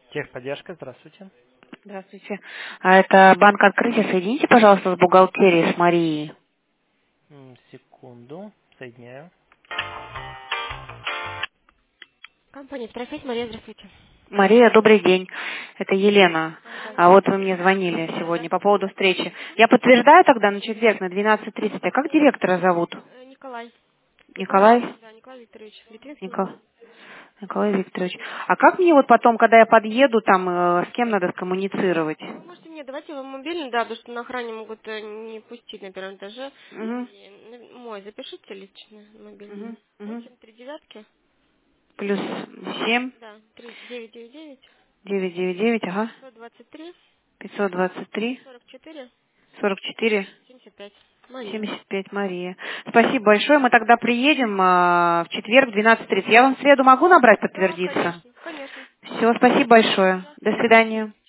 Техподдержка, здравствуйте. Здравствуйте. Это банк открытия. Соедините, пожалуйста, с бухгалтерией, с Марией. Секунду, соединяю. Компания «Трофей», Мария, здравствуйте. Мария, добрый день. Это Елена. А Здравствуйте. вот вы мне звонили Да. сегодня по поводу встречи. Я подтверждаю тогда на четверг на 12:30. А как директора зовут? Николай. Николай? Да, Николай Викторович Литвинский. Николай. Николай Викторович. А как мне вот потом, когда я подъеду, там, с кем надо скоммуницировать? Вы можете мне давать его мобильный, да, потому что на охране могут не пустить на первом этаже. Угу. Мой, запишите лично мобильный. Угу. Угу. 839. Плюс 7, Да, 999 999, ага, 123 523, 44 44, 75. Мария. 75, Мария. Спасибо большое. Мы тогда приедем в четверг в 12:30. Я вам в среду могу набрать, Да, подтвердиться? конечно, конечно. Все, спасибо большое. Да, До всего доброго. свидания.